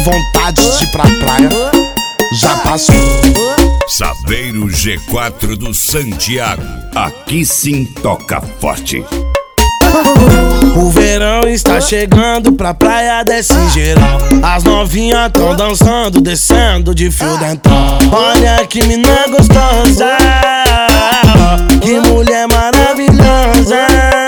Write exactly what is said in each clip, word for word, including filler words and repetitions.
vontade de ir pra praia, já passou. Saveiro G quatro do Santiago, aqui sim toca forte. O verão está chegando, pra praia desce geral. As novinhas tão dançando, descendo de fio dental. Olha que mina gostosa, que mulher maravilhosa.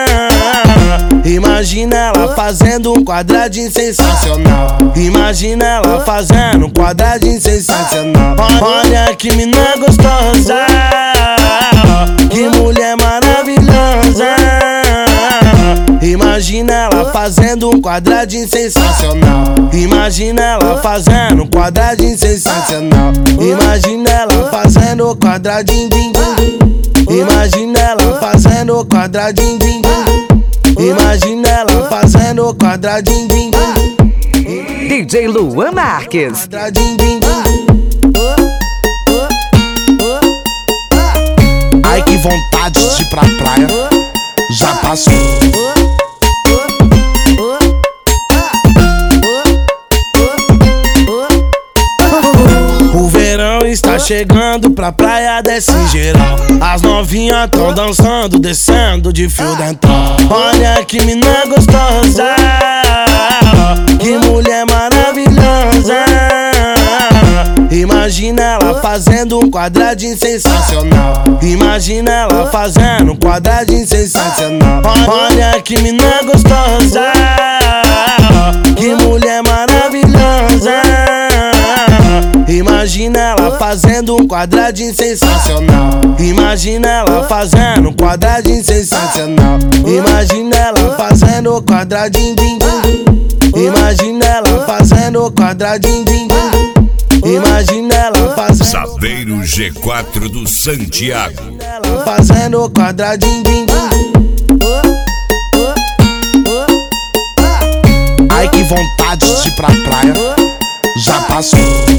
Imagina ela fazendo um quadradinho sensacional. Imagina ela fazendo um quadradinho sensacional. Olha que mina gostosa, que mulher maravilhosa. Imagina ela fazendo um quadradinho sensacional. Imagina ela fazendo um quadradinho sensacional. Imagina ela fazendo o quadradinho, din, din. Imagina ela fazendo o quadradinho, din, din. Imagina ela fazendo o quadradinho, din, din. D J Luan Marques. Quadradinho, din, din. Ai que vontade de ir pra praia, já passou. O verão está chegando, pra praia desce geral. As novinhas tão dançando, descendo de fio dental. Olha que mina gostosa, que mulher maravilhosa. Imagina ela fazendo um quadradinho sensacional. Imagina ela fazendo um quadradinho sensacional. Olha que mina gostosa, que mulher maravilhosa. Imagina ela fazendo um quadradinho sensacional. Imagina ela fazendo um quadradinho sensacional. Imagina ela fazendo o quadradinho, din, din. Imagina ela fazendo o quadradinho, din, din. Imagina ela fazendo Saveiro G quatro do Santiago, ela fazendo o quadradinho, din, din. Ai que vontade de ir pra praia, já passou.